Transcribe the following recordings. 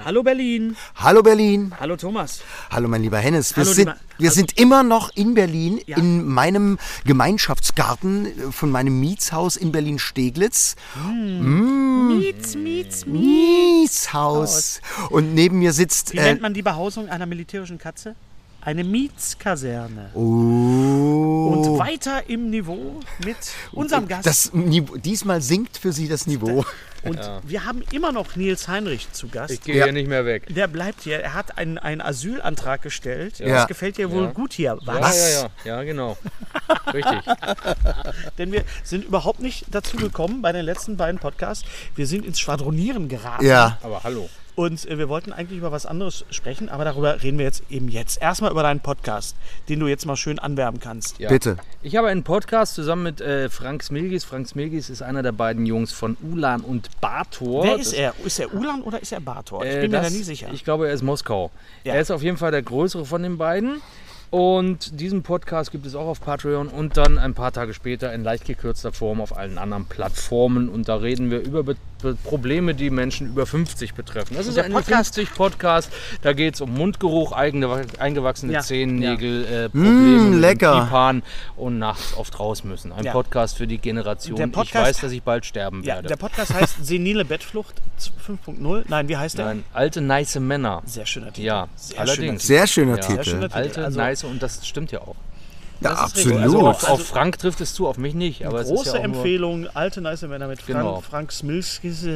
Hallo Berlin. Hallo Berlin. Hallo Thomas. Hallo mein lieber Hennes. Wir sind immer noch in Berlin, in meinem Gemeinschaftsgarten von meinem Mietshaus in Berlin-Steglitz. Mietshaus. Und neben mir sitzt... Wie nennt man die Behausung einer militärischen Katze? Eine Mietskaserne. Oh. Und weiter im Niveau mit unserem Gast. Diesmal sinkt für Sie das Niveau. Und wir haben immer noch Nils Heinrich zu Gast. Ich gehe hier nicht mehr weg. Der bleibt hier. Er hat einen Asylantrag gestellt. Ja. Das gefällt dir wohl gut hier. Was? Ja, genau. Richtig. Denn wir sind überhaupt nicht dazu gekommen bei den letzten beiden Podcasts. Wir sind ins Schwadronieren geraten. Ja. Aber hallo. Und wir wollten eigentlich über was anderes sprechen, aber darüber reden wir jetzt eben jetzt. Erstmal über deinen Podcast, den du jetzt mal schön anwerben kannst. Ja. Bitte. Ich habe einen Podcast zusammen mit Frank Smilgis. Frank Smilgis ist einer der beiden Jungs von Ulan und Bator. Wer ist er? Ist er Ulan oder ist er Bator? Ich bin mir da nie sicher. Ich glaube, er ist Moskau. Ja. Er ist auf jeden Fall der größere von den beiden. Und diesen Podcast gibt es auch auf Patreon und dann ein paar Tage später in leicht gekürzter Form auf allen anderen Plattformen. Und da reden wir über Probleme, die Menschen über 50 betreffen. Das ist ein 50-Podcast. Da geht es um Mundgeruch, eingewachsene Zehennägel, Probleme mit dem Pipan und nachts oft raus müssen. Ein Podcast für die Generation. Ich weiß, dass ich bald sterben werde. Der Podcast heißt Senile Bettflucht 5.0. Nein, wie heißt der? Nein, alte, nice Männer. Sehr schöner Titel. Ja, allerdings. Sehr schöner Titel. Alte, nice, und das stimmt ja auch. Ja, absolut. Also auf Frank trifft es zu, auf mich nicht. Aber große es ist ja auch Empfehlung, alte, nice Männer mit Frank Smilgis.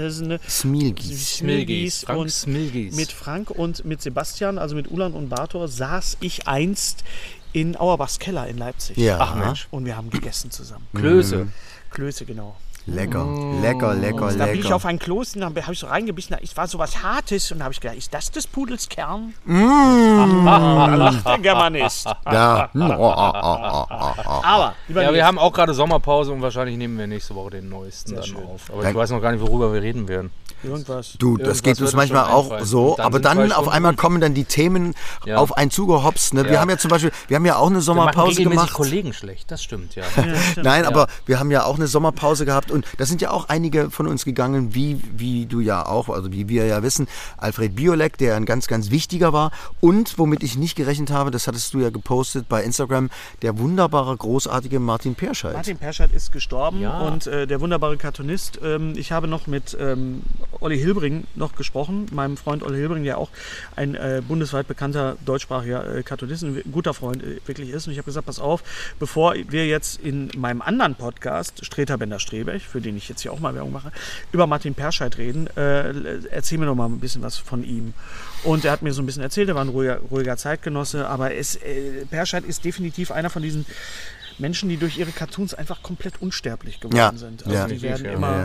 Frank Smilgis. Mit Frank und mit Sebastian, also mit Ulan und Bator, saß ich einst in Auerbachs Keller in Leipzig. Ja. Ach Mensch. Und wir haben gegessen zusammen. Klöße. Klöße, genau. Lecker. Da bin ich auf ein Kloß und dann habe ich so reingebissen, es war so was Hartes und da habe ich gedacht, ist das des Pudels Kern? Da lacht der Germanist. Ja. Aber, wir haben auch gerade Sommerpause und wahrscheinlich nehmen wir nächste Woche den neuesten dann auf. Aber ich weiß noch gar nicht, worüber wir reden werden. Irgendwas. Du, das geht uns manchmal auch so, aber dann auf einmal kommen dann die Themen auf einen zugehopst. Ne? Wir haben ja zum Beispiel, auch eine Sommerpause gemacht. Kollegen schlecht, das stimmt, ja. Nein, aber wir haben ja auch eine Sommerpause gehabt und da sind ja auch einige von uns gegangen, wie du ja auch, also wie wir ja wissen, Alfred Biolek, der ein ganz, ganz wichtiger war und womit ich nicht gerechnet habe, das hattest du ja gepostet bei Instagram, der wunderbare, großartige Martin Perscheid. Martin Perscheid ist gestorben und der wunderbare Cartoonist. Ich habe noch mit Olli Hilbring noch gesprochen, meinem Freund Olli Hilbring, der auch ein bundesweit bekannter deutschsprachiger Cartoonist, ein guter Freund wirklich ist. Und ich habe gesagt, pass auf, bevor wir jetzt in meinem anderen Podcast, Streter Bender-Strebech, für den ich jetzt hier auch mal Werbung mache, über Martin Perscheid reden, erzähl mir noch mal ein bisschen was von ihm. Und er hat mir so ein bisschen erzählt, er war ein ruhiger Zeitgenosse, aber Perscheid ist definitiv einer von diesen Menschen, die durch ihre Cartoons einfach komplett unsterblich geworden sind. Also die werden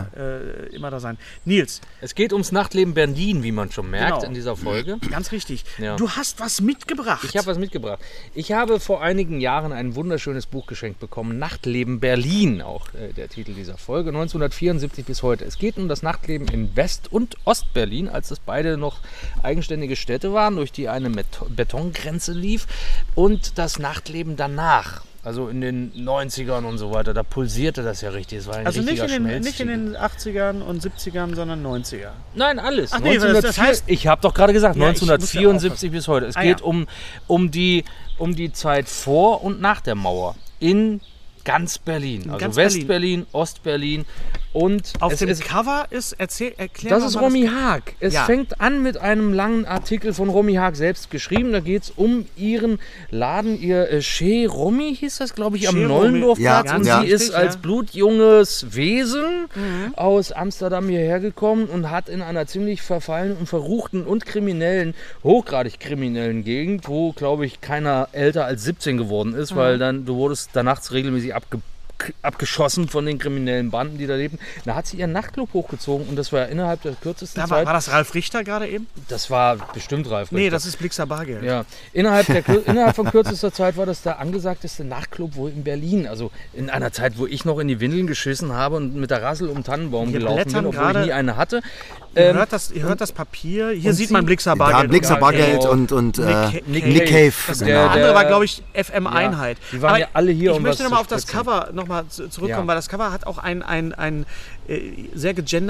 immer da sein. Nils. Es geht ums Nachtleben Berlin, wie man schon merkt in dieser Folge. Ganz richtig. Ja. Du hast was mitgebracht. Ich habe was mitgebracht. Ich habe vor einigen Jahren ein wunderschönes Buch geschenkt bekommen. Nachtleben Berlin, auch der Titel dieser Folge. 1974 bis heute. Es geht um das Nachtleben in West- und Ostberlin, als das beide noch eigenständige Städte waren, durch die eine Betongrenze lief. Und das Nachtleben danach. Also in den 90ern und so weiter, da pulsierte das ja richtig. Es war ein richtiger Schmelztiegel. Nicht in den 80ern und 70ern, sondern 90er. Nein, alles. Ach nee, das heißt, ich habe doch gerade gesagt, 1974 bis heute. Es geht um die Zeit vor und nach der Mauer in ganz Berlin. Also West-Berlin, Ost-Berlin. Und auf dem Cover erklär das ist Romy Haag. Es fängt an mit einem langen Artikel von Romy Haag selbst geschrieben. Da geht es um ihren Laden, ihr Chez Romy hieß das, glaube ich, am Neulendorfplatz. Und sie ist als blutjunges Wesen aus Amsterdam hierher gekommen und hat in einer ziemlich verfallenen und verruchten und hochgradig kriminellen Gegend, wo, glaube ich, keiner älter als 17 geworden ist, weil du wurdest da nachts regelmäßig abgeschossen von den kriminellen Banden, die da lebten. Da hat sie ihren Nachtclub hochgezogen und das war innerhalb der kürzesten Zeit. War das Ralf Richter gerade eben? Das war bestimmt Ralf Richter. Nee, das ist Blixer Bargeld. Ja. Innerhalb von kürzester Zeit war das der angesagteste Nachtclub wohl in Berlin. Also in einer Zeit, wo ich noch in die Windeln geschissen habe und mit der Rassel um Tannenbaum gelaufen bin, obwohl ich nie eine hatte. Ihr hört das Papier. Hier sieht man Blixer Bargeld. Ja, Blixer Bargeld und Nick Cave. Der andere war, glaube ich, FM Einheit. Die waren ja alle hier, ich möchte nochmal auf das Cover zurückkommen, weil das Cover hat auch eine sehr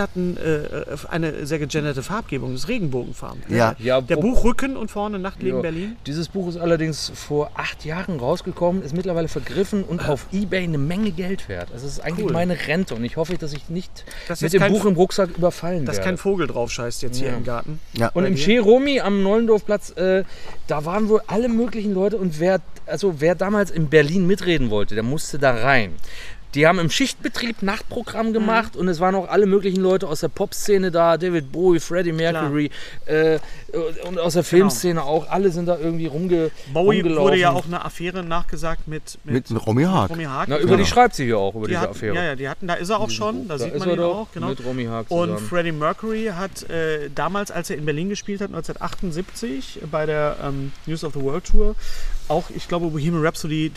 gegenderte Farbgebung, das Regenbogenfarben. Ja. Der Buchrücken und vorne Nachtleben Berlin. Dieses Buch ist allerdings vor 8 Jahren rausgekommen, ist mittlerweile vergriffen und auf eBay eine Menge Geld wert. Das ist eigentlich meine Rente und ich hoffe, dass ich nicht mit dem Buch im Rucksack überfallen werde. Dass kein Vogel drauf scheißt jetzt hier im Garten. Ja. Und im Chez Romy am Neulendorfplatz, da waren wohl alle möglichen Leute und wer damals in Berlin mitreden wollte, der musste da rein. Die haben im Schichtbetrieb Nachtprogramm gemacht und es waren auch alle möglichen Leute aus der Popszene da, David Bowie, Freddie Mercury und aus der Filmszene auch. Alle sind da irgendwie Bowie rumgelaufen. Wurde ja auch eine Affäre nachgesagt mit Romy Haag. Na, über die schreibt sie hier auch, über diese Affäre. Ja, da ist er auch schon, da sieht man ihn auch. Genau. Mit Romy Haag zusammen. Und Freddie Mercury hat damals, als er in Berlin gespielt hat, 1978 bei der News of the World Tour, auch, ich glaube, Bohemian Rhapsody,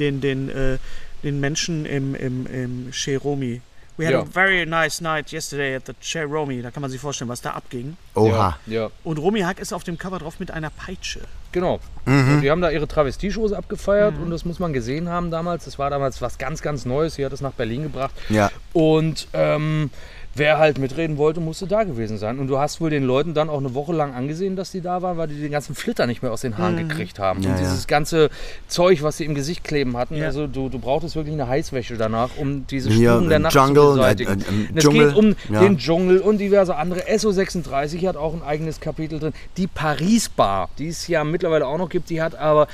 den Menschen im Chez Romy. We had a very nice night yesterday at the Chez Romy. Da kann man sich vorstellen, was da abging. Oha. Ja. Und Romy Haag ist auf dem Cover drauf mit einer Peitsche. Genau. Und die haben da ihre Travestieshows abgefeiert und das muss man gesehen haben damals. Das war damals was ganz, ganz Neues. Sie hat es nach Berlin gebracht. Ja. Und wer halt mitreden wollte, musste da gewesen sein. Und du hast wohl den Leuten dann auch eine Woche lang angesehen, dass die da waren, weil die den ganzen Flitter nicht mehr aus den Haaren gekriegt haben. Ja, und dieses ganze Zeug, was sie im Gesicht kleben hatten, also du brauchtest wirklich eine Heißwäsche danach, um diese Spuren der Nacht zu beseitigen. Es geht um den Dschungel und diverse andere. SO36 hat auch ein eigenes Kapitel drin. Die Paris Bar, die es ja mittlerweile auch noch gibt, die aber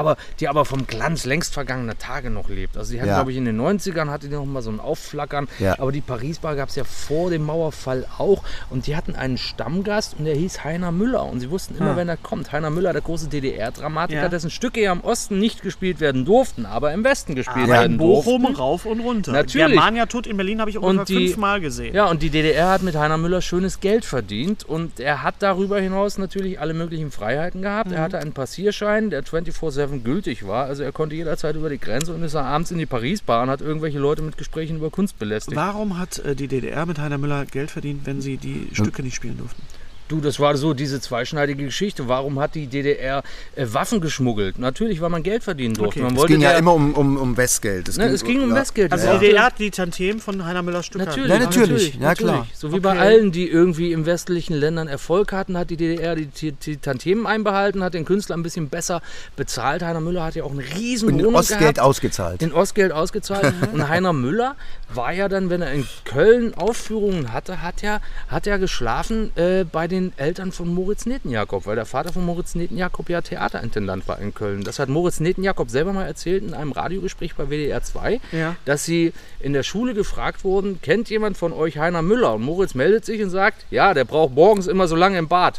vom Glanz längst vergangener Tage noch lebt. Also die hat, glaube ich, in den 90ern hatte die noch mal so ein Aufflackern. Ja. Aber die Paris Bar gab es ja vor dem Mauerfall auch und die hatten einen Stammgast und der hieß Heiner Müller und sie wussten immer, wenn er kommt. Heiner Müller, der große DDR-Dramatiker, dessen Stücke ja im Osten nicht gespielt werden durften, aber im Westen gespielt werden durften. Bochum rauf und runter. Natürlich. Germania Tod in Berlin habe ich ungefähr 5-mal gesehen. Ja, und die DDR hat mit Heiner Müller schönes Geld verdient und er hat darüber hinaus natürlich alle möglichen Freiheiten gehabt. Er hatte einen Passierschein, der 24/7 gültig war, also er konnte jederzeit über die Grenze und ist abends in die Paris-Bar und hat irgendwelche Leute mit Gesprächen über Kunst belästigt. Warum hat die DDR mit Heiner Müller Geld verdient, wenn sie die Stücke nicht spielen durften? Du, das war so diese zweischneidige Geschichte. Warum hat die DDR Waffen geschmuggelt? Natürlich, weil man Geld verdienen durfte. Okay. Es ging ja immer um Westgeld. Es ging um Westgeld. Also die DDR hat die Tantiemen von Heiner Müllers Stück. Natürlich. Ja, klar. So wie bei allen, die irgendwie in westlichen Ländern Erfolg hatten, hat die DDR die Tantiemen einbehalten, hat den Künstler ein bisschen besser bezahlt. Heiner Müller hat ja auch einen riesen Wohnung gehabt. Den Ostgeld ausgezahlt. Und Heiner Müller war ja dann, wenn er in Köln Aufführungen hatte, hat er geschlafen bei den Eltern von Moritz Netenjakob, weil der Vater von Moritz Netenjakob ja Theaterintendant war in Köln. Das hat Moritz Netenjakob selber mal erzählt in einem Radiogespräch bei WDR 2, dass sie in der Schule gefragt wurden, kennt jemand von euch Heiner Müller? Und Moritz meldet sich und sagt, ja, der braucht morgens immer so lange im Bad.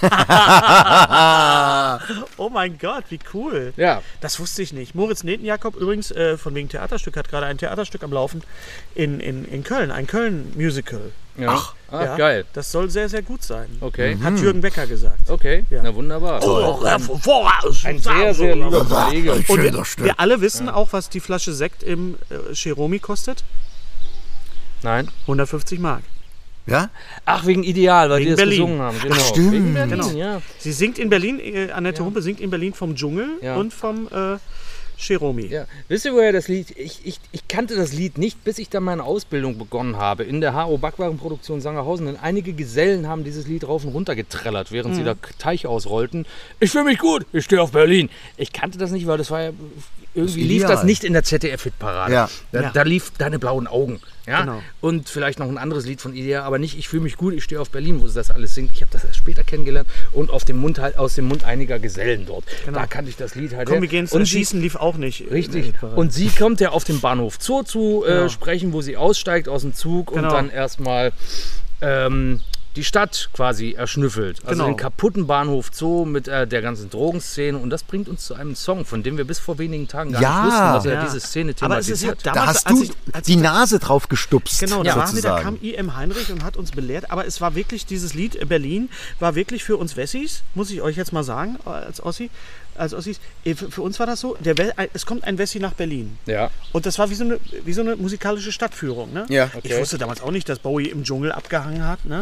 Oh mein Gott, wie cool. Ja. Das wusste ich nicht. Moritz Netenjakob übrigens, von wegen Theaterstück, hat gerade ein Theaterstück am Laufen in Köln, ein Köln-Musical. Ja. Ach, geil. Das soll sehr, sehr gut sein. Okay. Hat Jürgen Becker gesagt. Okay, na wunderbar. Ein sehr, sehr lieber Kollege. Und wir alle wissen auch, was die Flasche Sekt im Chez Romy kostet? Nein. 150 Mark. Ja? Ach, wegen Ideal, weil wegen die das Berlin. gesungen haben. Genau. Ach, stimmt. Wegen Berlin, Genau. ja. Sie singt in Berlin, Annette Humpe singt in Berlin vom Dschungel und vom Chez Romy. Ja. Wisst ihr, woher das Lied? Ich kannte das Lied nicht, bis ich dann meine Ausbildung begonnen habe in der HO Backwarenproduktion Sangerhausen. Denn einige Gesellen haben dieses Lied rauf und runter getrellert, während sie da Teich ausrollten. Ich fühle mich gut, ich stehe auf Berlin. Ich kannte das nicht, weil das war ja irgendwie lief das nicht in der ZDF-Hitparade. Ja. Da lief Deine blauen Augen. Ja? Genau. Und vielleicht noch ein anderes Lied von Ideal, aber nicht Ich fühle mich gut, ich stehe auf Berlin, wo sie das alles singt. Ich habe das erst später kennengelernt und aus dem Mund einiger Gesellen dort. Genau. Da kannte ich das Lied halt. Komm, wir gehen ins Schießen lief auch nicht. Richtig. Und sie kommt ja auf dem Bahnhof Zoo zu sprechen, wo sie aussteigt aus dem Zug und dann erstmal die Stadt quasi erschnüffelt. Also den kaputten Bahnhof Zoo mit der ganzen Drogenszene. Und das bringt uns zu einem Song, von dem wir bis vor wenigen Tagen gar nicht wussten, dass er diese Szene thematisiert. Da hast du die Nase drauf gestupst. Genau, da kam I.M. Heinrich und hat uns belehrt. Aber es war wirklich, dieses Lied Berlin war wirklich für uns Wessis, muss ich euch jetzt mal sagen, als Ossis, für uns war das so, es kommt ein Wessi nach Berlin. Ja. Und das war wie so eine musikalische Stadtführung. Ne? Ja. Ich wusste damals auch nicht, dass Bowie im Dschungel abgehangen hat. Ne? Und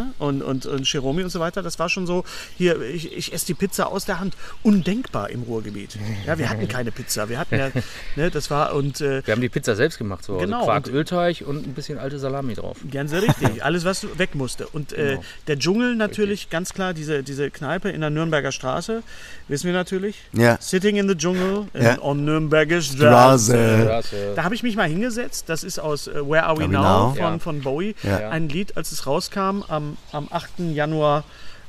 und Cheromi und so weiter, das war schon so, hier, ich esse die Pizza aus der Hand. Undenkbar im Ruhrgebiet. Ja, wir hatten keine Pizza. Wir hatten ja, ne, das war und... wir haben die Pizza selbst gemacht, so genau, Quark, Ölteig und ein bisschen alte Salami drauf. Ganz sehr richtig. Alles, was weg musste. Und der Dschungel natürlich, ganz klar, diese Kneipe in der Nürnberger Straße, wissen wir natürlich. Ja. Sitting in the Jungle on Nürnberger Straße. Da habe ich mich mal hingesetzt. Das ist aus Where Are We Now von Bowie. Ja. Ein Lied, als es rauskam am 8. Januar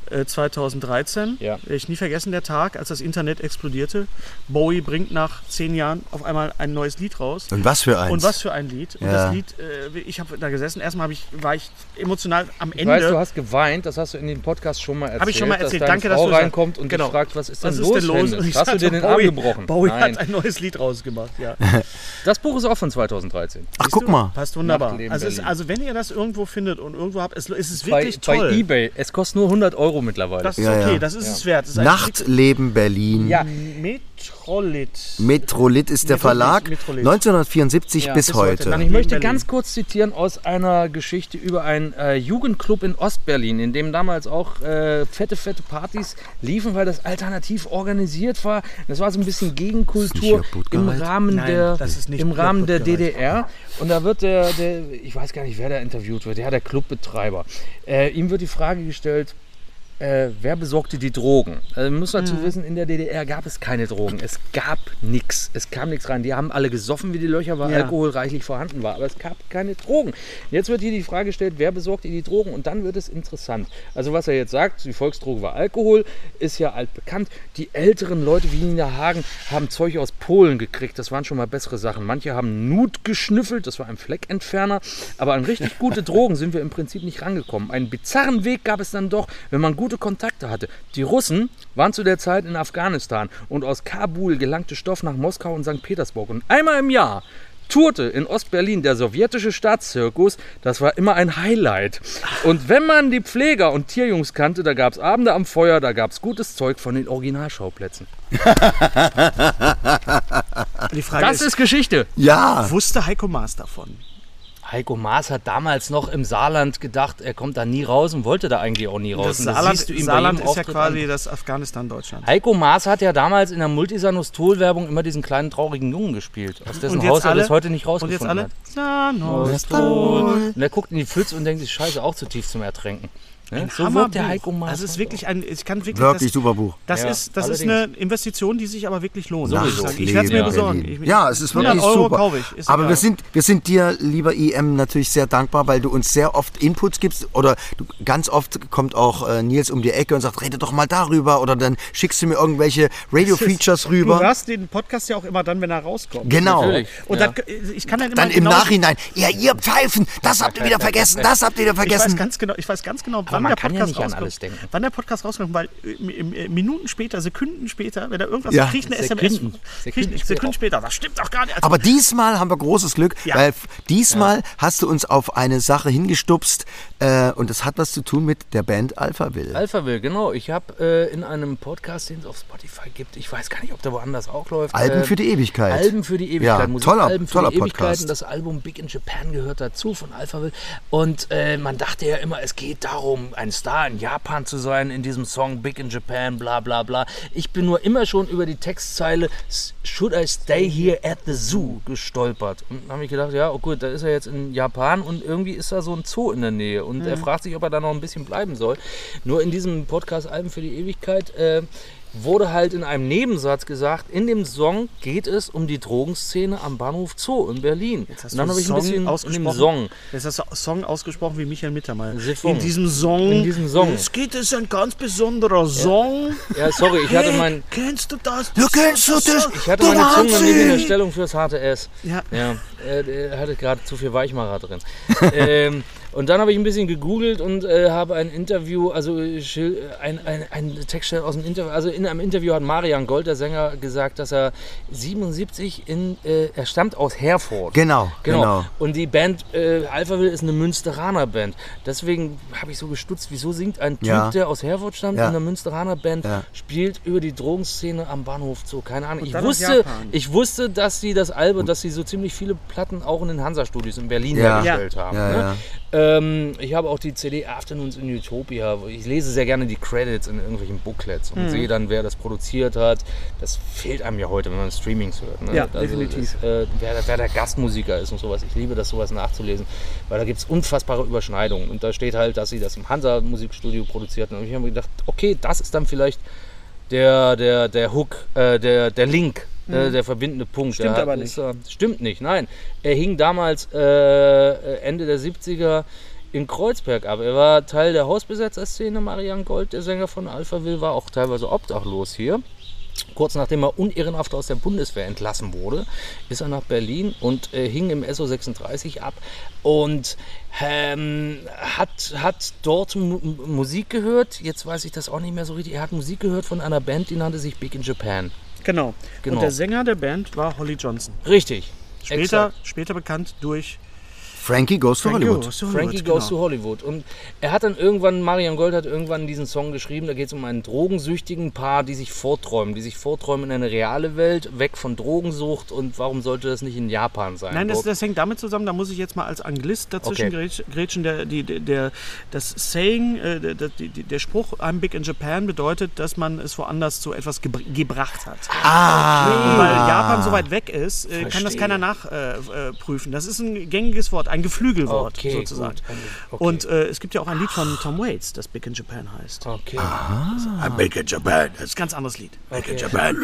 2013. Ja. Werde ich nie vergessen, der Tag, als das Internet explodierte. Bowie bringt nach 10 Jahren auf einmal ein neues Lied raus. Und was für eins? Und was für ein Lied. Und das Lied, ich habe da gesessen, erstmal war ich emotional am Ende. Ich weiß, du hast geweint, das hast du in dem Podcast schon mal erzählt. Habe ich schon mal erzählt, dass danke, dass du reinkommt und fragt, was ist denn los? Und hast du dir den Arm gebrochen? Bowie hat ein neues Lied rausgemacht, ja. Das Buch ist auch von 2013. Ach, guck mal. Passt wunderbar. Also wenn ihr das irgendwo findet und irgendwo habt, es ist wirklich toll. Bei eBay, es kostet nur 100 € mittlerweile. Das ist okay, das ist es wert. Nachtleben Berlin. Ja, Metrolit ist der Verlag. 1974 bis heute. Ich möchte ganz kurz zitieren aus einer Geschichte über einen Jugendclub in Ostberlin, in dem damals auch fette Partys liefen, weil das alternativ organisiert war. Das war so ein bisschen Gegenkultur im Rahmen der DDR. Und da wird der, ich weiß gar nicht, wer da interviewt wird, der Clubbetreiber. Ihm wird die Frage gestellt, wer besorgte die Drogen? Also man muss dazu wissen, in der DDR gab es keine Drogen. Es gab nichts. Es kam nichts rein. Die haben alle gesoffen wie die Löcher, weil Alkohol reichlich vorhanden war. Aber es gab keine Drogen. Jetzt wird hier die Frage gestellt, wer besorgte die Drogen? Und dann wird es interessant. Also was er jetzt sagt, die Volksdroge war Alkohol, ist ja altbekannt. Die älteren Leute wie Nina Hagen haben Zeug aus Polen gekriegt. Das waren schon mal bessere Sachen. Manche haben Nut geschnüffelt, das war ein Fleckentferner. Aber an richtig gute Drogen sind wir im Prinzip nicht rangekommen. Einen bizarren Weg gab es dann doch, wenn man gute Kontakte hatte. Die Russen waren zu der Zeit in Afghanistan und aus Kabul gelangte Stoff nach Moskau und St. Petersburg. Und einmal im Jahr tourte in Ostberlin der sowjetische Staatszirkus. Das war immer ein Highlight. Und wenn man die Pfleger und Tierjungs kannte, da gab es Abende am Feuer, da gab es gutes Zeug von den Originalschauplätzen. Die Frage das ist Geschichte. Ja. Wusste Heiko Maas davon? Heiko Maas hat damals noch im Saarland gedacht, er kommt da nie raus und wollte da eigentlich auch nie raus. Das Saarland ist ja quasi das Afghanistan Deutschland. Heiko Maas hat ja damals in der Multisanostol-Werbung immer diesen kleinen traurigen Jungen gespielt, aus dessen Haus er bis heute nicht rausgefunden hat. Sanostol. Und er guckt in die Pfütze und denkt sich, scheiße, auch zu tief zum Ertränken. Ne? So wirkt der Heiko Maas. Das ist wirklich wirklich super Buch. Das ist eine Investition, die sich aber wirklich lohnt. Ich werde es mir besorgen. Ja, es ist wirklich super. Kaufe ich. Aber wir sind dir, lieber IM, natürlich sehr dankbar, weil du uns sehr oft Inputs gibst. Oder ganz oft kommt auch Nils um die Ecke und sagt, rede doch mal darüber. Oder dann schickst du mir irgendwelche Radio-Features rüber. Du hörst den Podcast ja auch immer dann, wenn er rauskommt. Genau. Natürlich. Und ich kann dann im Nachhinein, ihr Pfeifen, das habt ihr wieder vergessen, das habt ihr wieder vergessen. Ich weiß ganz genau, wann der Podcast rauskommt. Wann der Podcast rauskommt, weil Minuten später, Sekunden später, wenn da irgendwas kriegt, eine SMS. Sekunden später, das stimmt doch gar nicht. Also, aber diesmal haben wir großes Glück, weil diesmal hast du uns auf eine Sache hingestupst und das hat was zu tun mit der Band Alphaville. Alphaville, genau. Ich habe in einem Podcast, den es auf Spotify gibt, ich weiß gar nicht, ob der woanders auch läuft. Alben für die Ewigkeit. Alben für die Ewigkeit. Ja, Musikalben toller für die Ewigkeit. Podcast. Und das Album Big in Japan gehört dazu von Alphaville. Und man dachte ja immer, es geht darum, ein Star in Japan zu sein, in diesem Song Big in Japan, bla bla bla. Ich bin nur immer schon über die Textzeile Should I Stay Here at the Zoo gestolpert. Und dann habe ich gedacht, ja, oh gut, da ist er jetzt in Japan und irgendwie ist da so ein Zoo in der Nähe. Und er fragt sich, ob er da noch ein bisschen bleiben soll. Nur in diesem Podcast Alben für die Ewigkeit wurde halt in einem Nebensatz gesagt, in dem Song geht es um die Drogenszene am Bahnhof Zoo in Berlin. Und dann habe ich ein bisschen in dem Song. Jetzt hast du Song ausgesprochen wie Michael Mittermeier. In diesem Song. Es geht es ein ganz besonderer Song. Ja, sorry, ich hatte mein... Kennst du das? Kennst du das? Ich hatte meine Zunge nicht in der Stellung fürs harte S. Ja. Er hatte gerade zu viel Weichmacher drin. Und dann habe ich ein bisschen gegoogelt und habe ein Interview, also ein Textstelle aus dem Interview, also in einem Interview hat Marian Gold, der Sänger, gesagt, dass er 77 er stammt aus Herford. Genau. Und die Band Alphaville ist eine Münsteraner Band. Deswegen habe ich so gestutzt, wieso singt ein Typ, der aus Herford stammt, in einer Münsteraner Band, spielt über die Drogenszene am Bahnhof Zoo. Keine Ahnung. Ich wusste, dass sie das Album, dass sie so ziemlich viele Platten auch in den Hansa-Studios in Berlin hergestellt haben. ich habe auch die CD Afternoons in Utopia. Ich lese sehr gerne die Credits in irgendwelchen Booklets und sehe dann, wer das produziert hat. Das fehlt einem ja heute, wenn man Streamings hört. Ne? Ja, definitiv. Wer der Gastmusiker ist und sowas. Ich liebe das, sowas nachzulesen, weil da gibt es unfassbare Überschneidungen. Und da steht halt, dass sie das im Hansa-Musikstudio produziert haben. Und ich habe mir gedacht, okay, das ist dann vielleicht der Hook, der Link. Der verbindende Punkt. Stimmt aber nicht. Stimmt nicht, nein. Er hing damals Ende der 70er in Kreuzberg ab. Er war Teil der Hausbesetzerszene. Marian Gold, der Sänger von Alphaville, war auch teilweise obdachlos hier. Kurz nachdem er unehrenhaft aus der Bundeswehr entlassen wurde, ist er nach Berlin und hing im SO36 ab und hat dort Musik gehört. Jetzt weiß ich das auch nicht mehr so richtig. Er hat Musik gehört von einer Band, die nannte sich Big in Japan. Genau. Und der Sänger der Band war Holly Johnson. Richtig. Später bekannt durch Frankie Goes to Hollywood. Frankie Goes to Hollywood. Und er hat dann irgendwann, Marian Gold hat irgendwann diesen Song geschrieben, da geht es um einen drogensüchtigen Paar, die sich vorträumen in eine reale Welt, weg von Drogensucht, und warum sollte das nicht in Japan sein? Nein, das hängt damit zusammen, da muss ich jetzt mal als Anglist dazwischen grätschen, das Saying, der Spruch I'm big in Japan bedeutet, dass man es woanders zu etwas gebracht hat. Weil Japan so weit weg ist, kann das keiner nachprüfen. Das ist ein gängiges Wort. Ein Geflügelwort sozusagen. Okay. Und es gibt ja auch ein Lied von Tom Waits, das Big in Japan heißt. Okay. I'm Big in Japan. Das ist ein ganz anderes Lied. Big in Japan.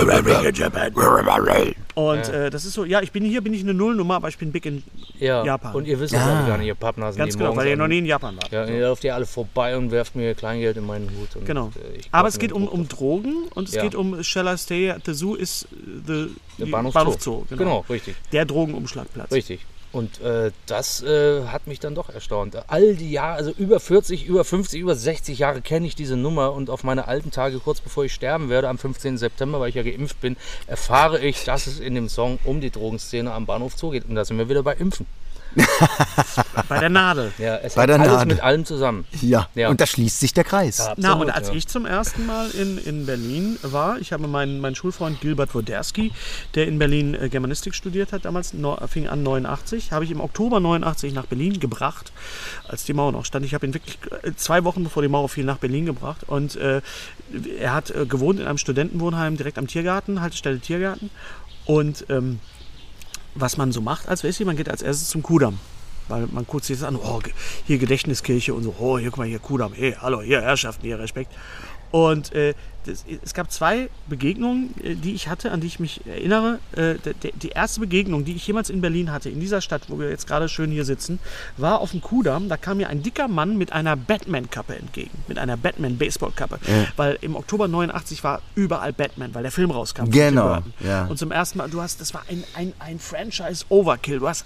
Und das ist so, ja, bin ich eine Nullnummer, aber ich bin big in Japan. Und ihr wisst das auch gar nicht, ihr Pappnasen. Ganz genau, weil ihr noch nie in Japan wart. Ja, ihr lauft ja alle vorbei und werft mir Kleingeld in meinen Hut. Und genau. Aber es geht um Drogen und es geht um Shall I Stay at the Zoo ist the Bahnhof Zoo. Genau, richtig. Der Drogenumschlagplatz. Richtig. Und das hat mich dann doch erstaunt. All die Jahre, also über 40, über 50, über 60 Jahre kenne ich diese Nummer, und auf meine alten Tage, kurz bevor ich sterben werde, am 15. September, weil ich ja geimpft bin, erfahre ich, dass es in dem Song um die Drogenszene am Bahnhof Zoo geht. Und da sind wir wieder bei Impfen. Bei der Nadel. Ja, es hängt alles mit allem zusammen. Ja, und da schließt sich der Kreis. Ja, absolut, und als ich zum ersten Mal in Berlin war, ich habe meinen Schulfreund Gilbert Woderski, der in Berlin Germanistik studiert hat, damals fing an 89, habe ich im Oktober 89 nach Berlin gebracht, als die Mauer noch stand. Ich habe ihn wirklich 2 Wochen bevor die Mauer fiel nach Berlin gebracht, und er hat gewohnt in einem Studentenwohnheim direkt am Tiergarten, Haltestelle Tiergarten, und was man so macht als Wessi, man geht als erstes zum Kudamm. Weil man guckt sich das an, hier Gedächtniskirche und so, hier, guck mal, hier Kudamm, hey, hallo, hier Herrschaften, hier Respekt. Und es gab 2 Begegnungen, die ich hatte, an die ich mich erinnere. Die erste Begegnung, die ich jemals in Berlin hatte, in dieser Stadt, wo wir jetzt gerade schön hier sitzen, war auf dem Kudamm. Da kam mir ein dicker Mann mit einer Batman-Kappe entgegen, mit einer Batman-Baseball-Kappe. Ja. Weil im Oktober 89 war überall Batman, weil der Film rauskam. Genau. Ja. Und zum ersten Mal, das war ein Franchise-Overkill. Du hast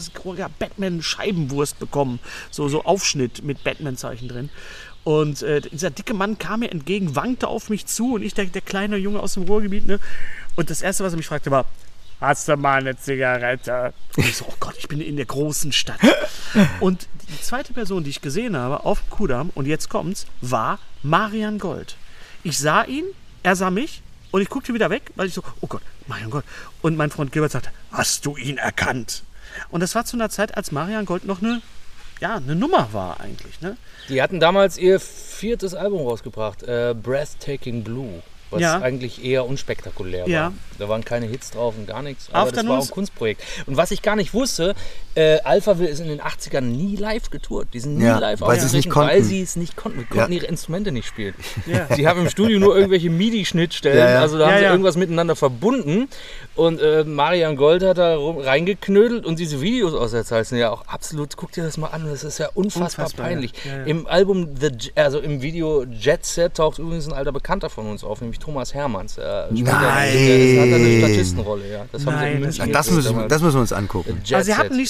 Batman-Scheibenwurst bekommen, so Aufschnitt mit Batman-Zeichen drin. Und dieser dicke Mann kam mir entgegen, wankte auf mich zu, und ich, der kleine Junge aus dem Ruhrgebiet, ne? Und das Erste, was er mich fragte, war, hast du mal eine Zigarette? Und ich so, oh Gott, ich bin in der großen Stadt. Und die zweite Person, die ich gesehen habe auf dem Kudamm, und jetzt kommt's, war Marian Gold. Ich sah ihn, er sah mich, und ich guckte wieder weg, weil ich so, oh Gott, Marian Gold. Und mein Freund Gilbert sagte, hast du ihn erkannt? Und das war zu einer Zeit, als Marian Gold noch eine Nummer war eigentlich, ne? Die hatten damals ihr 4. Album rausgebracht, Breathtaking Blue, was eigentlich eher unspektakulär war. Da waren keine Hits drauf und gar nichts, aber das war auch ein Kunstprojekt. Und was ich gar nicht wusste, Alphaville ist in den 80ern nie live getourt. Die sind nie live aufgetreten, weil sie es nicht konnten. Wir konnten ihre Instrumente nicht spielen. Ja. Sie haben im Studio nur irgendwelche MIDI-Schnittstellen, also da haben sie irgendwas miteinander verbunden. Und Marian Gold hat da reingeknödelt, und diese Videos aus der Zeit sind ja auch absolut, guck dir das mal an, das ist ja unfassbar peinlich. Ja. Im Album, im Video Jet Set taucht übrigens ein alter Bekannter von uns auf, nämlich Thomas Hermanns. Das hat eine Statistenrolle, ja. Das müssen wir uns angucken. Also sie hatten nicht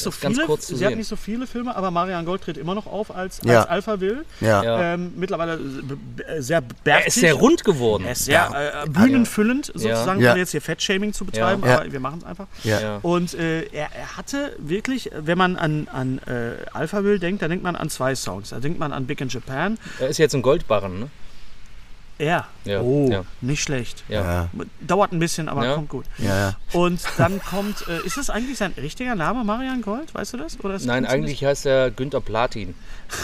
so viele Filme, aber Marian Gold tritt immer noch auf als Alphaville. Ja. Mittlerweile sehr bärtig. Er ist sehr rund geworden. Er ist sehr bühnenfüllend, sozusagen, ohne jetzt hier Fettshaming zu betreiben, aber wir machen es einfach. Ja. Und er hatte wirklich, wenn man an Alphaville denkt, da denkt man an 2 Songs. Da denkt man an Big in Japan. Er ist jetzt ein Goldbarren, ne? Ja. Nicht schlecht. Ja. Dauert ein bisschen, aber kommt gut. Ja. Und dann kommt, ist es eigentlich sein richtiger Name, Marian Gold? Weißt du das? Oder Nein, eigentlich heißt er Günther Platin.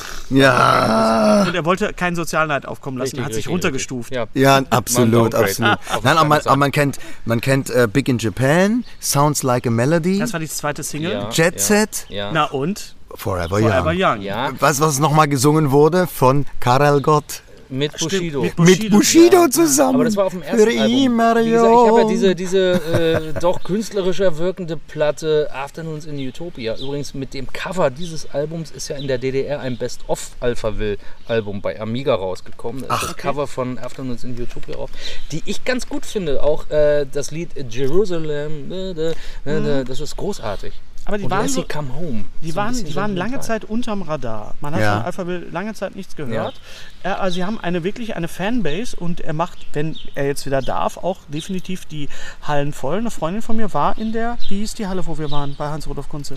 Ja. Und er wollte keinen Sozialneid aufkommen lassen, hat sich runtergestuft. Ja, absolut. Nein, aber man kennt Big in Japan, Sounds Like a Melody. Das war die zweite Single. Jet Set. Na und? Forever Young. Ja. Was nochmal gesungen wurde von Karel Gott. Mit Bushido. Mit Bushido zusammen. Aber das war auf dem ersten Album. Wie gesagt, ich habe ja diese doch künstlerischer wirkende Platte Afternoons in Utopia. Übrigens mit dem Cover dieses Albums ist ja in der DDR ein Best-of-Alphaville-Album bei Amiga rausgekommen. Da ist das Cover von Afternoons in Utopia auf, die ich ganz gut finde. Auch das Lied Jerusalem, das ist großartig. Aber die waren so, Come Home. Die waren lange Zeit unterm Radar. Man hat von Alphaville lange Zeit nichts gehört. Ja. Also sie haben wirklich eine Fanbase und er macht, wenn er jetzt wieder darf, auch definitiv die Hallen voll. Eine Freundin von mir war wie hieß die Halle, wo wir waren, bei Hans-Rudolf Kunze?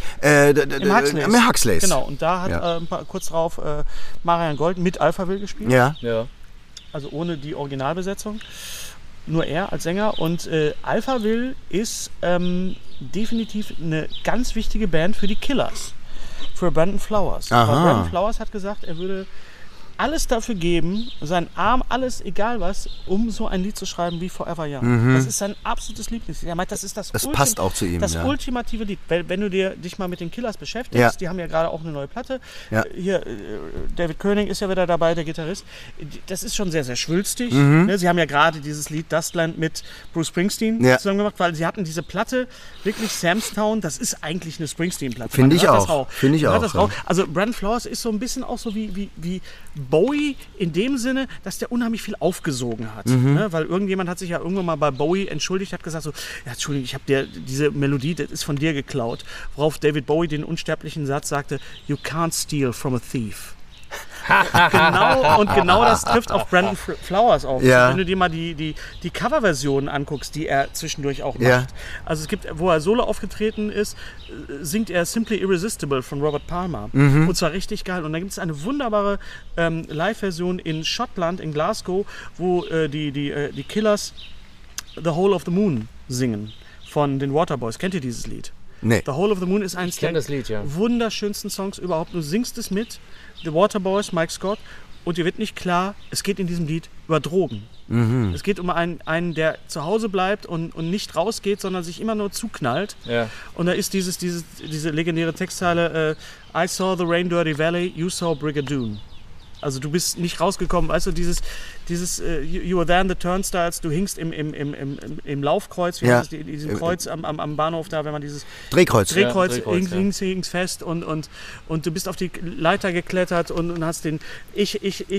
Im Huxleys. Genau, und da hat kurz drauf Marian Gold mit Alphaville gespielt. Ja. Also ohne die Originalbesetzung. Nur er als Sänger. Und Alphaville ist definitiv eine ganz wichtige Band für die Killers, für Brandon Flowers. Brandon Flowers hat gesagt, er würde alles dafür geben, seinen Arm, alles, egal was, um so ein Lied zu schreiben wie Forever Young. Das ist sein absolutes Lieblingslied. Er meint, das ist das passt auch zu ihm, das ultimative Lied. Wenn du dich mal mit den Killers beschäftigst, die haben ja gerade auch eine neue Platte. Ja. Hier, David Koenig ist ja wieder dabei, der Gitarrist. Das ist schon sehr, sehr schwülstig. Sie haben ja gerade dieses Lied Dustland mit Bruce Springsteen zusammen gemacht, weil sie hatten diese Platte, wirklich Sam's Town, das ist eigentlich eine Springsteen-Platte. Finde ich auch. Also Brandon Flowers ist so ein bisschen auch so wie Bowie in dem Sinne, dass der unheimlich viel aufgesogen hat. Ne? Weil irgendjemand hat sich ja irgendwann mal bei Bowie entschuldigt, hat gesagt so, ja, Entschuldigung, ich habe dir diese Melodie, das ist von dir geklaut. Worauf David Bowie den unsterblichen Satz sagte, you can't steal from a thief. Genau das trifft auf Brandon Flowers auf. Ja. Wenn du dir mal die Coverversionen anguckst, die er zwischendurch auch macht. Also es gibt, wo er solo aufgetreten ist, singt er Simply Irresistible von Robert Palmer. Und zwar richtig geil. Und dann gibt es eine wunderbare Live-Version in Schottland, in Glasgow, wo die Killers The Whole of the Moon singen von den Waterboys. Kennt ihr dieses Lied? Nee. The Whole of the Moon ist eins der wunderschönsten Songs überhaupt. Du singst es mit The Waterboys, Mike Scott, und dir wird nicht klar, es geht in diesem Lied über Drogen. Es geht um einen, der zu Hause bleibt und nicht rausgeht, sondern sich immer nur zuknallt. Ja. Und da ist diese legendäre Textzeile, I saw the rain dirty valley, you saw Brigadoon. Also du bist nicht rausgekommen, weißt du, dieses you were there in the turnstiles, du hingst im Laufkreuz, wie heißt das, in diesem Kreuz am Bahnhof da, wenn man dieses Drehkreuz hingst fest und du bist auf die Leiter geklettert und hast ich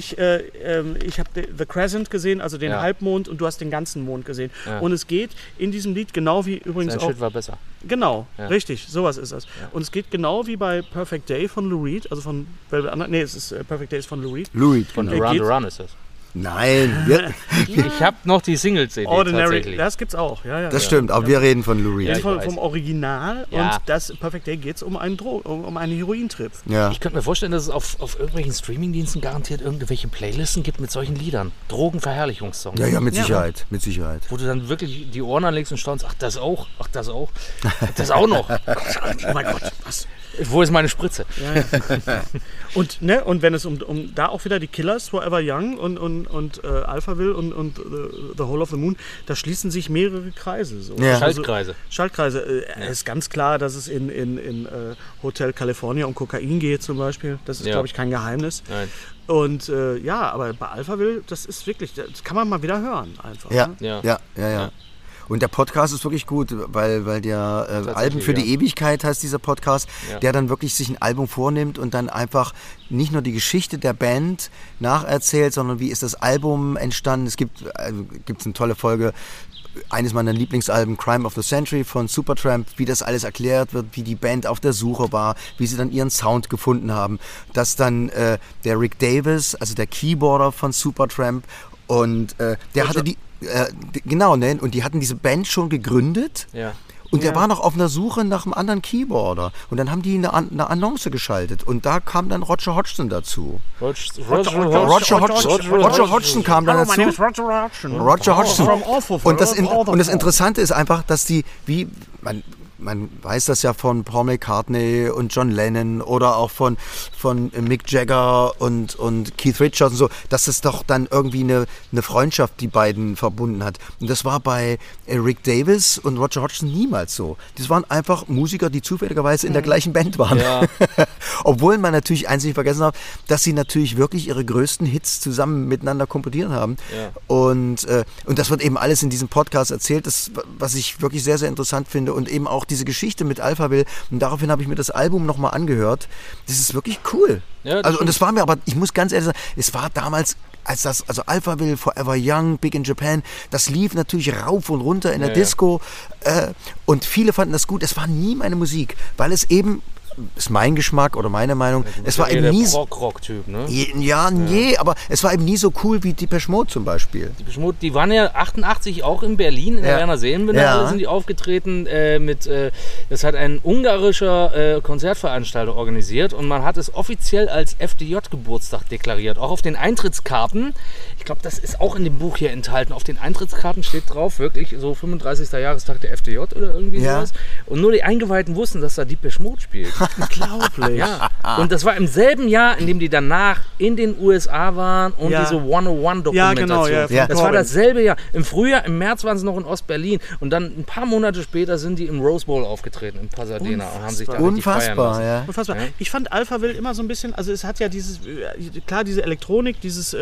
habe The Crescent gesehen, also den Halbmond, und du hast den ganzen Mond gesehen. Ja. Und es geht in diesem Lied genau wie übrigens Sein Shit war besser. Genau, richtig, sowas ist das. Ja. Und es geht genau wie bei Perfect Day von Lou Reed, also von Perfect Day ist von Lou Reed. Von Duran Duran ist das. Nein. Ich habe noch die Single-CD tatsächlich. Das gibt's auch. Ja, das stimmt, aber wir reden von Lou Reed. Ja, vom Original, und das Perfect Day geht es um einen Herointrip. Ja. Ich könnte mir vorstellen, dass es auf irgendwelchen Streamingdiensten garantiert irgendwelche Playlisten gibt mit solchen Liedern. Drogenverherrlichungssongs. Ja, mit Sicherheit. Wo du dann wirklich die Ohren anlegst und staunst, ach, das auch, das auch noch. Oh mein Gott, was? Wo ist meine Spritze? Ja. Und wenn es um da auch wieder die Killers, Forever Young und Alphaville und the Whole of the Moon, da schließen sich mehrere Kreise. So. Ja. Schaltkreise. Es ist ganz klar, dass es in Hotel California um Kokain geht zum Beispiel. Das ist, glaube ich, kein Geheimnis. Nein. Und aber bei Alphaville, das ist wirklich, das kann man mal wieder hören einfach. Ja. Und der Podcast ist wirklich gut, weil der Alben für die Ewigkeit heißt dieser Podcast, der dann wirklich sich ein Album vornimmt und dann einfach nicht nur die Geschichte der Band nacherzählt, sondern wie ist das Album entstanden. Es gibt eine tolle Folge, eines meiner Lieblingsalben, Crime of the Century von Supertramp, wie das alles erklärt wird, wie die Band auf der Suche war, wie sie dann ihren Sound gefunden haben. Dass dann der Rick Davis, also der Keyboarder von Supertramp, und der hatte und die hatten diese Band schon gegründet Und der war noch auf einer Suche nach einem anderen Keyboarder. Und dann haben die eine Annonce geschaltet. Und da kam dann Roger Hodgson dazu. Roger Hodgson kam dann dazu. Roger Hodgson. Und das Interessante ist einfach, dass die, man weiß das ja von Paul McCartney und John Lennon oder auch von Mick Jagger und Keith Richards und so, dass es doch dann irgendwie eine Freundschaft die beiden verbunden hat. Und das war bei Rick Davies und Roger Hodgson niemals so. Das waren einfach Musiker, die zufälligerweise in der gleichen Band waren. Ja. Obwohl man natürlich eins nicht vergessen hat, dass sie natürlich wirklich ihre größten Hits zusammen miteinander komponiert haben. Ja. Und das wird eben alles in diesem Podcast erzählt, was ich wirklich sehr, sehr interessant finde und eben auch diese Geschichte mit Alphaville, und daraufhin habe ich mir das Album nochmal angehört. Das ist wirklich cool. Ja, und es war mir, aber ich muss ganz ehrlich sagen, es war damals, also Alphaville, Forever Young, Big in Japan, das lief natürlich rauf und runter in der Disco und viele fanden das gut. Es war nie meine Musik, weil es eben, ist mein Geschmack oder meine Meinung, es war eben nie so Rock-Typ, ne? Aber es war eben nie so cool wie Depeche Mode zum Beispiel. Depeche Mode, die waren ja 88 auch in Berlin, in der Werner Seenbinnale sind die aufgetreten das hat ein ungarischer Konzertveranstalter organisiert und man hat es offiziell als FDJ-Geburtstag deklariert, auch auf den Eintrittskarten. Ich glaube, das ist auch in dem Buch hier enthalten. Auf den Eintrittskarten steht drauf, wirklich so 35. Jahrestag der FDJ oder irgendwie sowas. Und nur die Eingeweihten wussten, dass da Depeche Mode spielt. Unglaublich. Ja. Und das war im selben Jahr, in dem die danach in den USA waren und diese 101-Dokumentation. Ja, genau. Ja, das war dasselbe Jahr. Im Frühjahr, im März waren sie noch in Ostberlin und dann ein paar Monate später sind die im Rose Bowl aufgetreten in Pasadena und haben sich da Unfassbar, ja. Unfassbar. Ja. Ich fand Alphaville immer so ein bisschen, also es hat ja dieses, klar, diese Elektronik, dieses,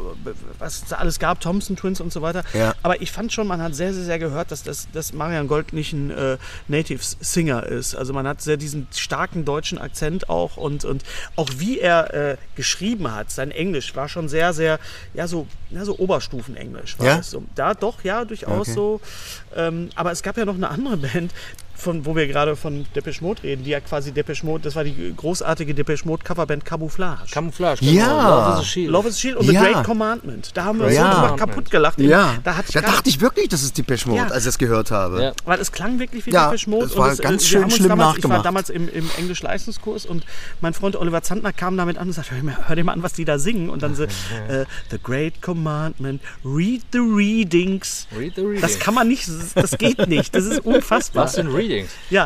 was es alles gab, Thompson Twins und so weiter. Ja. Aber ich fand schon, man hat sehr, sehr, sehr gehört, dass Marian Gold nicht ein Native Singer ist. Also man hat sehr diesen starken deutschen Akzent auch und auch wie er geschrieben hat, sein Englisch war schon sehr, sehr, so Oberstufenenglisch war es so. Da doch, durchaus so. Aber es gab ja noch eine andere Band, wo wir gerade von Depeche Mode reden, die ja quasi Depeche Mode, das war die großartige Depeche Mode Coverband Camouflage. Camouflage, genau. Ja. Love is a Shield. Love is a Shield und The Great Commandment. Da haben wir uns so kaputt gelacht. Ja. Da dachte ich wirklich, das ist Depeche Mode, als ich das gehört habe. Ja. Weil es klang wirklich wie Depeche Mode. Das war ganz schön schlimm nachgemacht. Ich war damals im Englisch-Leistungskurs und mein Freund Oliver Zandner kam damit an und sagte, hör dir mal an, was die da singen. Und dann so, The Great Commandment, read the readings. Read the readings. Das kann man nicht, das geht nicht. Das ist unfassbar. Was sind Readings? Ja,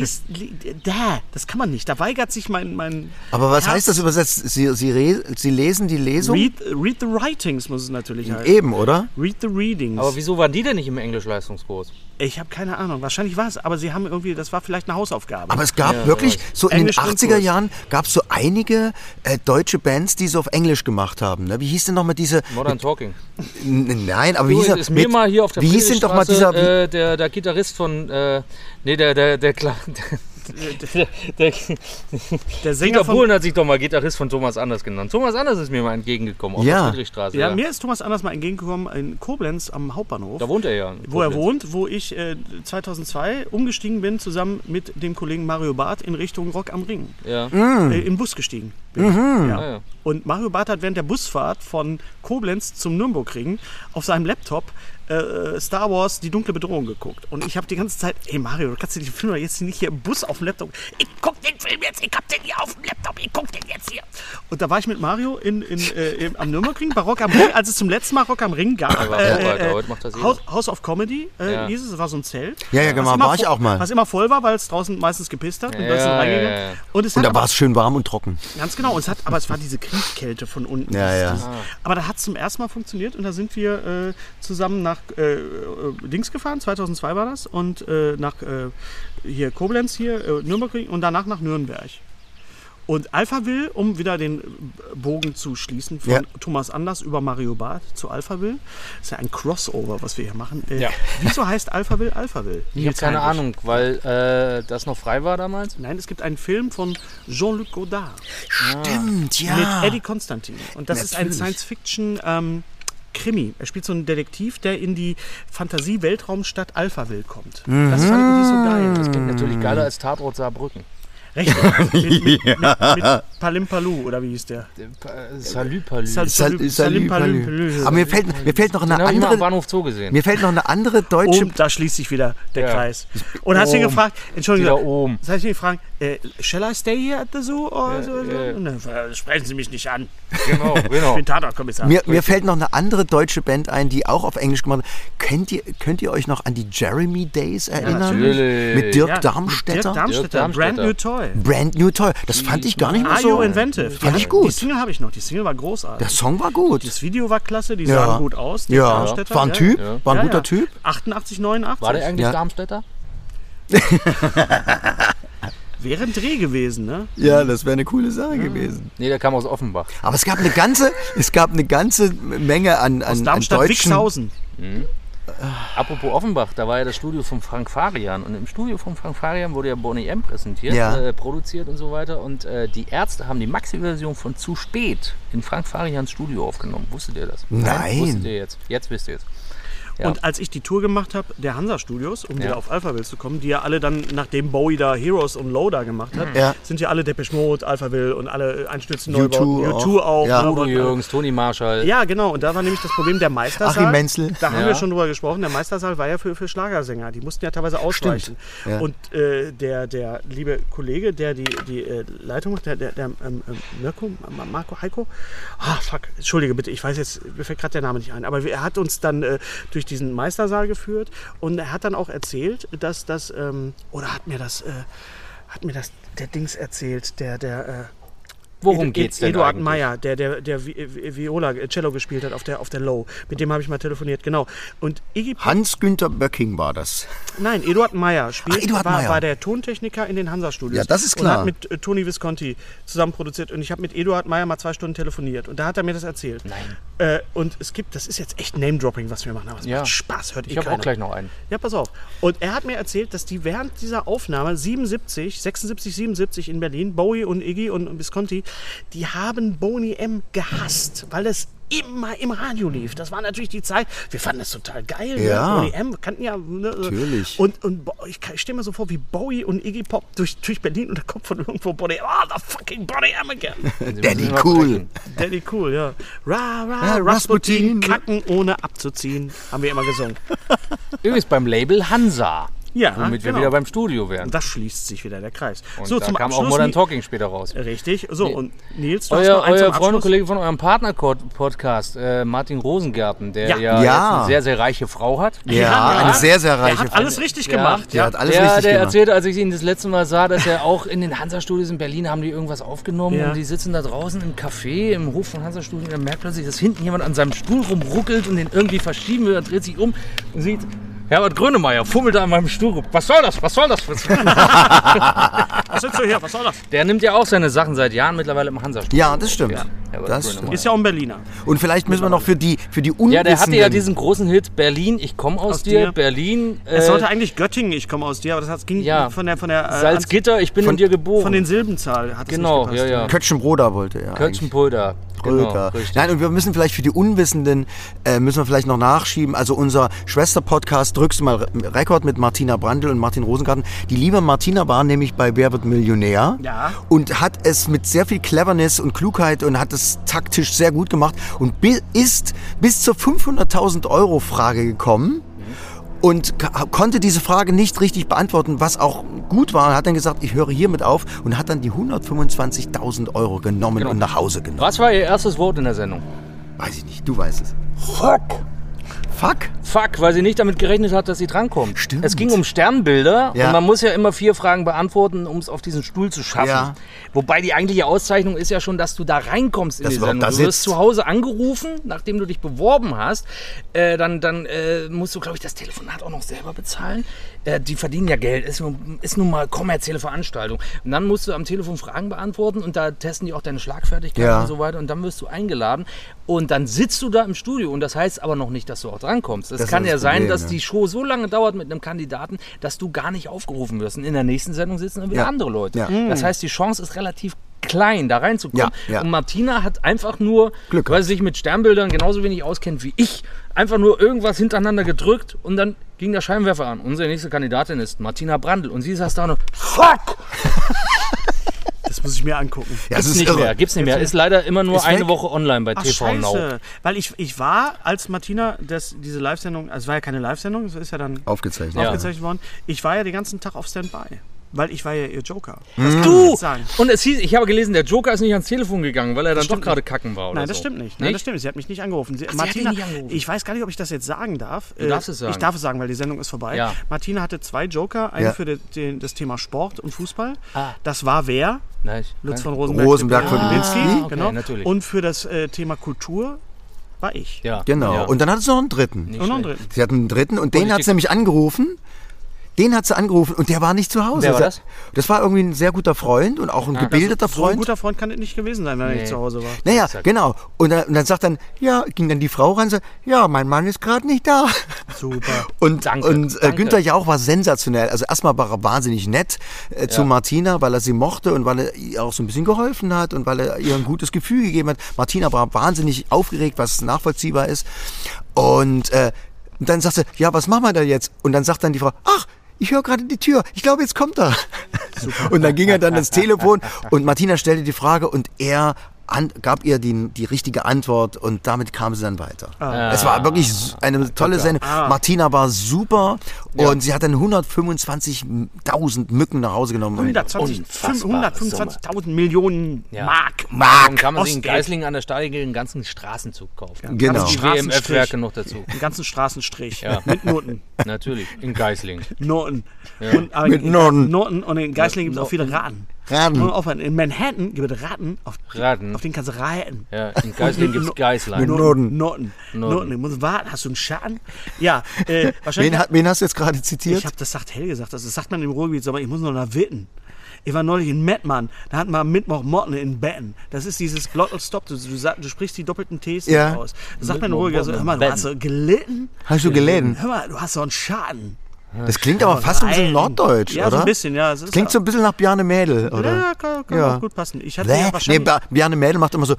das kann man nicht. Da weigert sich mein Aber was heißt das übersetzt? Sie lesen die Lesung? Read the writings muss es natürlich heißen. Eben, oder? Read the readings. Aber wieso waren die denn nicht im Englisch-Leistungskurs? Ich habe keine Ahnung. Wahrscheinlich war es. Aber sie haben irgendwie, das war vielleicht eine Hausaufgabe. Aber es gab wirklich, so in den 80er Jahren, gab es so einige deutsche Bands, die so auf Englisch gemacht haben. Ne? Wie hieß denn nochmal diese... Modern Talking. Nein, aber wie hieß ist mir mal hier auf der Friedrichstraße, der Gitarrist von... der Sänger Dieter Bohlen hat sich doch mal Gitarrist von Thomas Anders genannt. Thomas Anders ist mir mal entgegengekommen auf der Friedrichstraße. Ja, mir ist Thomas Anders mal entgegengekommen in Koblenz am Hauptbahnhof. Da wohnt er ja. Wo er wohnt, wo ich 2002 umgestiegen bin, zusammen mit dem Kollegen Mario Barth in Richtung Rock am Ring. Ja. Im Bus gestiegen bin. Ja. Und Mario Barth hat während der Busfahrt von Koblenz zum Nürburgring auf seinem Laptop Star Wars, die dunkle Bedrohung geguckt. Und ich habe die ganze Zeit, ey Mario, du kannst dir den Film jetzt nicht hier im Bus auf dem Laptop. Ich guck den Film jetzt, ich hab den hier auf dem Laptop, ich guck den jetzt hier. Und da war ich mit Mario am Nürburgring bei Rock am Ring, als es zum letzten Mal Rock am Ring gab. Heute macht das House of Comedy hieß es, das war so ein Zelt. Ja, genau, war ich auch mal. Was immer voll war, weil es draußen meistens gepisst hat. Und da ist reingegangen. Und da war es schön warm und trocken. Ganz genau. Aber es war diese Kriegkälte von unten. Aber da hat es zum ersten Mal funktioniert und da sind wir zusammen nach Dings gefahren, 2002 war das, und nach hier Koblenz, Nürburgring und danach nach Nürnberg. Und Alphaville, um wieder den Bogen zu schließen, von Thomas Anders über Mario Barth zu Alphaville, ist ja ein Crossover, was wir hier machen. Wieso heißt Alphaville Alphaville? Ich habe keine Ahnung, weil das noch frei war damals? Nein, es gibt einen Film von Jean-Luc Godard. Stimmt, mit Eddie Constantine. Und das ist ein Science-Fiction Krimi. Er spielt so einen Detektiv, der in die Fantasie-Weltraumstadt Alphaville kommt. Das fand ich so geil. Das klingt natürlich geiler als Tatort Saarbrücken. Richtig. Mit Palimpaloo, oder wie hieß der? Salü-Palü. Aber mir fällt noch eine andere... Bahnhof Zoo gesehen. Mir fällt noch eine andere deutsche... Da schließt sich wieder der Kreis. Und hast du ihn gefragt, Entschuldigung, das heißt, ich gefragt, shall I stay here at the zoo? Oder so? Sprechen Sie mich nicht an. Genau. Ich bin Tatortkommissar. Mir fällt noch eine andere deutsche Band ein, die auch auf Englisch gemacht hat. Könnt ihr euch noch an die Jeremy Days erinnern? Natürlich. Mit Dirk Darmstädter? Brand New Toy. Brand New Toy. Das fand ich gar nicht mehr Are so... You Inventive? Fand ich gut. Die Single habe ich noch. Die Single war großartig. Der Song war gut. Das Video war klasse. Die sahen gut aus. War ein Typ. War ein guter Typ. 88, 89. War der eigentlich Darmstädter? Wäre ein Dreh gewesen, ne? Ja, das wäre eine coole Sache gewesen. Nee, der kam aus Offenbach. Aber es gab eine ganze Menge an Darmstadt, deutschen... Wixhausen. Apropos Offenbach, da war ja das Studio von Frank Farian. Und im Studio von Frank Farian wurde ja Boney M. präsentiert, produziert und so weiter. Und die Ärzte haben die Maxi-Version von Zu spät in Frank Farians Studio aufgenommen. Wusstet ihr das? Nein. Wusstet ihr jetzt? Jetzt wisst ihr es. Ja. Und als ich die Tour gemacht habe, der Hansa-Studios, um wieder auf Alphaville zu kommen, die ja alle dann, nachdem Bowie da Heroes und Low da gemacht hat, sind ja alle Depeche Mode, Alphaville und alle Einstürzen Neubauten. U2 auch. Ja. Udo Jürgens, Toni Marshall. Ja, genau. Und da war nämlich das Problem, der Meistersaal. Achim Menzel. Da haben wir schon drüber gesprochen. Der Meistersaal war ja für Schlagersänger. Die mussten ja teilweise ausweichen. Ja. Und der liebe Kollege, der die Leitung macht, der Marco Heiko. Entschuldige bitte, ich weiß jetzt, mir fällt gerade der Name nicht ein. Aber er hat uns dann durch diesen Meistersaal geführt und er hat dann auch erzählt, dass das, oder hat mir das der Dings erzählt, Worum geht's denn Eduard eigentlich? Meyer, der Viola, Cello gespielt hat auf der Low. Mit dem habe ich mal telefoniert, genau. Und Iggy Pop, Hans-Günther Böcking war das. Nein, Eduard Meyer Meyer. war der Tontechniker in den Hansa-Studios. Ja, das ist klar. Und hat mit Toni Visconti zusammen produziert. Und ich habe mit Eduard Meyer mal 2 Stunden telefoniert. Und da hat er mir das erzählt. Nein. Und das ist jetzt echt Name-Dropping, was wir machen. Aber es macht Spaß, hört Ich habe auch gleich noch einen. Ja, pass auf. Und er hat mir erzählt, dass die während dieser Aufnahme 76, 77 in Berlin, Bowie und Iggy und Visconti, die haben Boney M. gehasst, weil das immer im Radio lief. Das war natürlich die Zeit, wir fanden das total geil. Ja. Ne? Boney M. kannten ja... Ne? Natürlich. Und ich stelle mir so vor, wie Bowie und Iggy Pop durch Berlin und da kommt von irgendwo Boney M. the fucking Boney M. again. Daddy cool. Daddy cool, ja. Rasputin, kacken ohne abzuziehen, haben wir immer gesungen. Übrigens beim Label Hansa. Ja, womit wir wieder beim Studio wären. Und das schließt sich wieder der Kreis. Und so, da zum kam Abschluss auch Modern Talking später raus. Richtig. So, und Nils, du hast noch euer zum Freund und Abschluss. Kollege von eurem Partner-Podcast, Martin Rosengärten, der jetzt eine sehr, sehr reiche Frau hat. Eine sehr, sehr reiche Frau. Der hat alles richtig gemacht. Der hat alles richtig gemacht. Der erzählte, als ich ihn das letzte Mal sah, dass er auch in den Hansa-Studios in Berlin haben die irgendwas aufgenommen und die sitzen da draußen im Café, im Hof von Hansa-Studios und er merkt plötzlich, dass hinten jemand an seinem Stuhl rumruckelt und den irgendwie verschieben will. Er dreht sich um und sieht... Herbert Grönemeyer fummelt da an meinem Stuhl rum. Was soll das? Was sitzt du hier? Was soll das? Der nimmt ja auch seine Sachen seit Jahren mittlerweile im Hansa-Studio. Ja, das stimmt. Ja, ist ja auch ein Berliner. Und vielleicht müssen wir noch für die Unwissenden... Ja, der hatte ja diesen großen Hit Berlin, ich komme aus dir. Berlin. Es sollte eigentlich Göttingen, ich komme aus dir, aber das ging von der Salzgitter, ich bin in dir geboren. Von den Silbenzahl hat es nicht gepasst. Ja. Kötschenbroda wollte er. Kötschenpulder. Genau, nein, und wir müssen vielleicht für die Unwissenden, noch nachschieben, also unser Schwester-Podcast Drückst du mal Rekord mit Martina Brandl und Martin Rosengarten. Die liebe Martina war nämlich bei Wer wird Millionär und hat es mit sehr viel Cleverness und Klugheit und hat es taktisch sehr gut gemacht und ist bis zur 500.000 € Frage gekommen. Und konnte diese Frage nicht richtig beantworten, was auch gut war. Hat dann gesagt, ich höre hiermit auf und hat dann die 125.000 € genommen und nach Hause genommen. Was war Ihr erstes Wort in der Sendung? Weiß ich nicht, du weißt es. Fuck. Fuck? Fuck, weil sie nicht damit gerechnet hat, dass sie drankommt. Stimmt. Es ging um Sternbilder und man muss ja immer 4 Fragen beantworten, um es auf diesen Stuhl zu schaffen. Ja. Wobei die eigentliche Auszeichnung ist ja schon, dass du da reinkommst in die Sendung. Du wirst zu Hause angerufen, nachdem du dich beworben hast. Dann musst du, glaube ich, das Telefonat auch noch selber bezahlen. Die verdienen ja Geld, ist nun mal kommerzielle Veranstaltung. Und dann musst du am Telefon Fragen beantworten und da testen die auch deine Schlagfertigkeit und so weiter. Und dann wirst du eingeladen und dann sitzt du da im Studio. Und das heißt aber noch nicht, dass du auch drankommst. Es kann ja sein, dass die Show so lange dauert mit einem Kandidaten, dass du gar nicht aufgerufen wirst. Und in der nächsten Sendung sitzen dann wieder andere Leute. Ja. Das heißt, die Chance ist relativ klein, da reinzukommen. Und Martina hat einfach nur, Glück, weil sie sich mit Sternbildern genauso wenig auskennt wie ich, einfach nur irgendwas hintereinander gedrückt und dann ging der Scheinwerfer an. Unsere nächste Kandidatin ist Martina Brandl und sie saß da und fuck! Das muss ich mir angucken. Ja, Gibt's nicht mehr. Ist leider immer nur eine Woche online bei TV Now. Weil ich war, als Martina diese Live-Sendung, also es war ja keine Live-Sendung, es ist ja dann aufgezeichnet worden. Ich war ja den ganzen Tag auf Standby. Weil ich war ja ihr Joker. Du! Und es hieß, ich habe gelesen, der Joker ist nicht ans Telefon gegangen, weil er dann doch gerade kacken war. Nein, das stimmt nicht. Nein, das stimmt. Sie hat mich nicht angerufen. Martina, ich weiß gar nicht, ob ich das jetzt sagen darf. Du darfst es sagen. Ich darf es sagen, weil die Sendung ist vorbei. Ja. Martina hatte 2 Joker. Einen für das Thema Sport und Fußball. Das war wer? Lutz von Rosenberg von Lewinsky. Genau. Natürlich. Und für das Thema Kultur war ich. Ja. Genau. Ja. Und dann hat sie noch einen dritten. Sie hat einen dritten und den hat sie nämlich angerufen. Den hat sie angerufen und der war nicht zu Hause. Wer war das? Das war irgendwie ein sehr guter Freund und auch ein gebildeter Freund. So ein guter Freund kann es nicht gewesen sein, wenn er nicht zu Hause war. Naja, genau. Und dann sagt dann, ging dann die Frau ran und sagt, ja, mein Mann ist gerade nicht da. Super. Und Günther Jauch war sensationell. Also erstmal war er wahnsinnig nett zu Martina, weil er sie mochte und weil er ihr auch so ein bisschen geholfen hat und weil er ihr ein gutes Gefühl gegeben hat. Martina war wahnsinnig aufgeregt, was nachvollziehbar ist. Und dann sagt sie, ja, was machen wir da jetzt? Und dann sagt dann die Frau, ach, ich höre gerade die Tür, ich glaube, jetzt kommt er. Super. Und dann ging er dann ans Telefon und Martina stellte die Frage und er gab ihr die richtige Antwort und damit kam sie dann weiter. Es war wirklich eine tolle Sendung. Martina war super und sie hat dann 125.000 Mücken nach Hause genommen. 125.000 Millionen Mark. Dann kann man sich in Geislingen an der Steilige einen ganzen Straßenzug kaufen. Genau. Die WMF-Werke noch dazu. Den ganzen Straßenstrich mit Noten. Natürlich, in Geislingen. Noten. Ja. Mit Noten. Und in Geislingen gibt es auch viele Ratten. In Manhattan gibt es Ratten, auf den kannst du reiten. Ja, in Geislingen gibt es Geislein. Noten. Du musst warten. Hast du einen Schatten? Ja, wahrscheinlich. Wen hast du jetzt gerade zitiert? Das sagt Helge gesagt. Das sagt man im Ruhrgebiet, aber ich muss noch nach Witten. Ich war neulich in Mettmann, da hatten wir Mittwoch Motten in Betten. Das ist dieses Glottal-Stop, du sprichst die doppelten Ts nicht aus. Das sagt man im Ruhrgebiet, also, hör mal, du hast so gelitten. Hast du gelitten? Hör mal, du hast so einen Schaden. Das klingt aber fast ein bisschen norddeutsch, ja, oder? Ja, so ein bisschen, ja. Das klingt so ein bisschen nach Bjarne Mädel, oder? Ja, kann auch gut passen. Ich hatte ja wahrscheinlich... Bjarne Mädel macht immer so...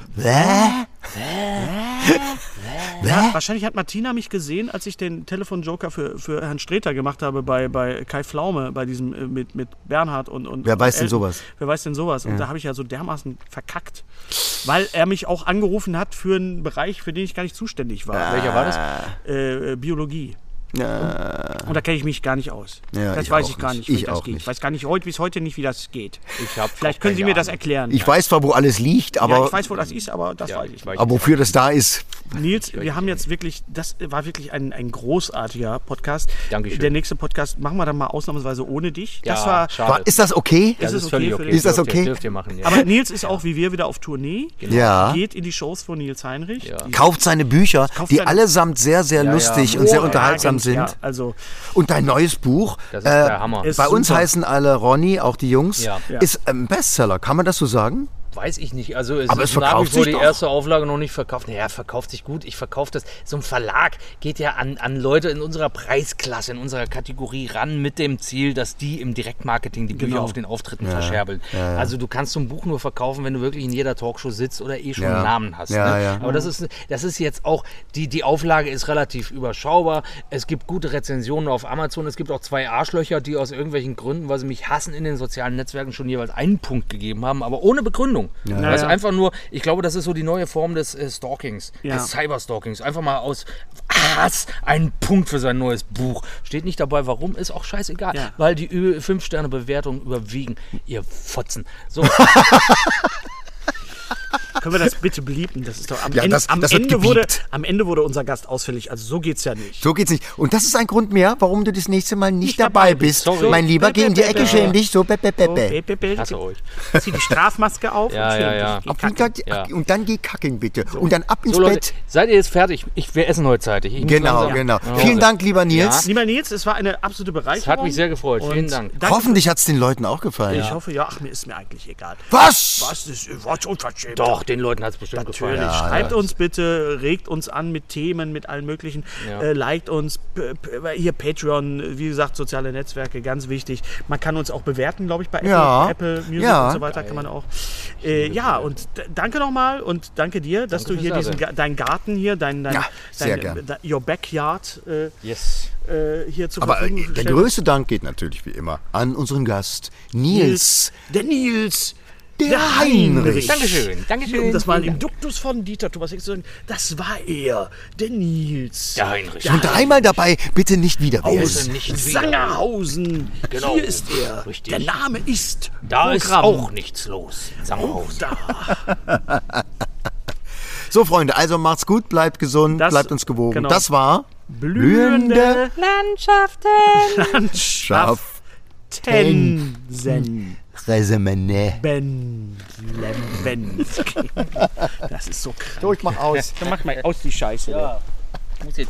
Ja, wahrscheinlich hat Martina mich gesehen, als ich den Telefonjoker für Herrn Sträter gemacht habe bei Kai Pflaume, bei diesem mit Bernhard und Wer weiß denn sowas? Wer weiß denn sowas? Und da habe ich ja so dermaßen verkackt, weil er mich auch angerufen hat für einen Bereich, für den ich gar nicht zuständig war. Welcher war das? Biologie. Ja. Und da kenne ich mich gar nicht aus. Ja, das weiß ich gar nicht, wie das geht. Nicht. Ich weiß gar nicht bis heute nicht, wie das geht. Vielleicht können Sie mir das erklären. Ich weiß zwar, wo alles liegt, aber... Ja, ich weiß, wo das ist, aber das weiß ich nicht. Aber wofür das da ist... Nils, wir haben jetzt wirklich, das war wirklich ein großartiger Podcast. Dankeschön. Der nächste Podcast machen wir dann mal ausnahmsweise ohne dich. Das ist das okay? Das ist völlig okay. Ist das okay? Dürft ihr machen, ja. Aber Nils ist auch wie wir wieder auf Tournee. Genau. Ja. Geht in die Shows von Nils Heinrich. Ja. Kauft seine Bücher, die allesamt sehr, sehr lustig und sehr unterhaltsam sind. Ja, also und dein neues Buch, das ist der Hammer. Bei uns heißen alle Ronny, auch die Jungs, ist ein Bestseller. Kann man das so sagen? Weiß ich nicht. Also es aber ist nach wie vor die erste Auflage noch nicht verkauft. Naja, verkauft sich gut. Ich verkaufe das. So ein Verlag geht ja an Leute in unserer Preisklasse, in unserer Kategorie ran mit dem Ziel, dass die im Direktmarketing die Bücher auf den Auftritten verscherbeln. Ja. Also du kannst so ein Buch nur verkaufen, wenn du wirklich in jeder Talkshow sitzt oder schon einen Namen hast. Ja, ne? ja. Aber das ist jetzt auch, die Auflage ist relativ überschaubar. Es gibt gute Rezensionen auf Amazon. Es gibt auch 2 Arschlöcher, die aus irgendwelchen Gründen, weil sie mich hassen, in den sozialen Netzwerken schon jeweils einen Punkt gegeben haben, aber ohne Begründung. Ja. Also einfach nur, ich glaube, das ist so die neue Form des Stalkings, des Cyberstalkings. Einfach mal aus Hass einen Punkt für sein neues Buch. Steht nicht dabei, warum, ist auch scheißegal, weil die 5-Sterne-Bewertungen überwiegen. Ihr Fotzen. So. Können wir das bitte belieben? Das ist doch am Ende wurde unser Gast ausfällig. Also so geht's ja nicht. So geht's nicht. Und das ist ein Grund mehr, warum du das nächste Mal nicht dabei bist. Sorry. Mein Lieber, geh in die Ecke, schäm dich. So, Hasse euch. Zieh die Strafmaske auf und dann geh kacken, bitte. So. Und dann ab ins Leute, Bett. seid ihr jetzt fertig? Wir essen heute zeitig. Genau. Vielen Dank, lieber Nils. Lieber Nils, es war eine absolute Bereicherung. Es hat mich sehr gefreut. Vielen Dank. Hoffentlich hat es den Leuten auch gefallen. Ich hoffe, mir ist mir eigentlich egal. Was? Das ist unverschämt. Doch, den Leuten hat es bestimmt gefallen. Ja, schreibt uns bitte, regt uns an mit Themen, mit allen möglichen. Liked uns, hier Patreon, wie gesagt, soziale Netzwerke, ganz wichtig. Man kann uns auch bewerten, glaube ich, bei Apple Music und so weiter kann man auch. Und danke nochmal und danke dir, dass du hier deinen Garten hier, your backyard hier zur Verfügung stellst. Der größte Dank geht natürlich wie immer an unseren Gast Nils. Der Nils! Der Heinrich. Dankeschön. Um das mal im Duktus von Dieter Thomas Heck zu sagen, das war er, der Nils. Der Heinrich. Und dreimal dabei, bitte nicht wieder Aus Sangerhausen. Genau. Hier ist er. Richtig. Der Name ist Da Programm. ist auch nichts los. Sangerhausen. Da. So, Freunde, also macht's gut, bleibt gesund, bleibt uns gewogen. Genau. Das war Blühende Landschaften. Landschaften. Resemene. Das ist so krass. So, ich mach aus. Dann mach mal aus die Scheiße. Ja. Ich muss jetzt